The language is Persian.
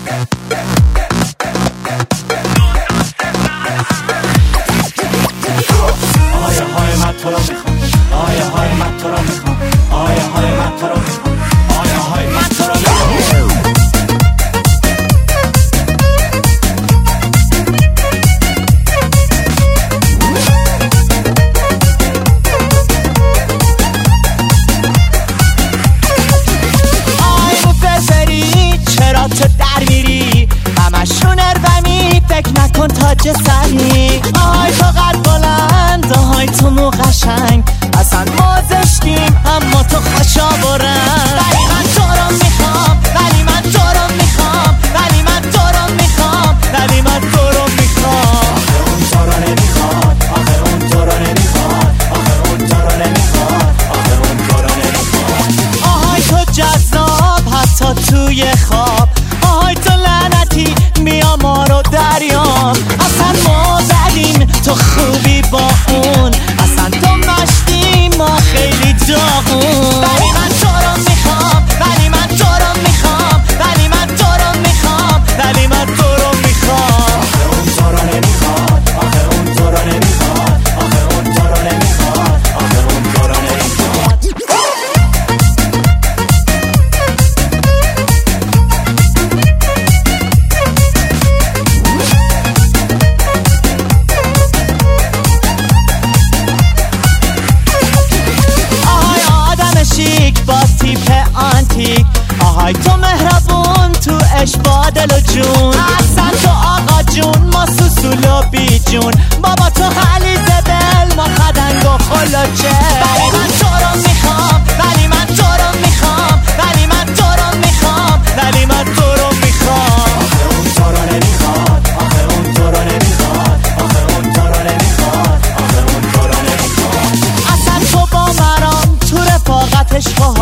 تاج سری آهای تو قد بلند آهای تو مو قشنگ اصلا ما زشتیم اما تو خوشا برن ولی من تو رو میخوام ولی من تو رو میخوام ولی من تو رو میخوام ولی من تو رو میخوام آخه اون تو رو نمیخواد آخه اون تو رو نمیخواد آخه اون تو رو نمیخواد آخه اون تو رو نمیخواد آهای تو جذاب حتی توی خواب آهای تو لعنتی بیا ما رو دریاب اصلا ما زدیم تو خوبی با اون اصلا تو مشتی ما خیلی داغون ولی من تو رو میخوام ولی من تو رو میخوام ولی من تو رو میخوام ولی من تو رو میخوام آخه اون تو رو نمیخواد آخه اون تو رو نمیخواد آخه اون تو رو نمیخواد آخه اون تو رو نمیخواد با تیپ آنتیک آهای تو مهربون تو عشق با دل و جون اصلا تو آقا جون ما سوسول و بی جون بابا تو خلیز دل ما خدنگ و خلوچه ولی من تو رو میخوام ولی من تو رو میخوام ولی من تو رو میخوام ولی من تو رو میخوام آخه اون تو رو نمیخواد آخه اون تو رو نمیخواد آخه اون تو رو نمیخواد آخه اون تو رو نمیخواد اصلا تو با مرام تو رفاقت عشق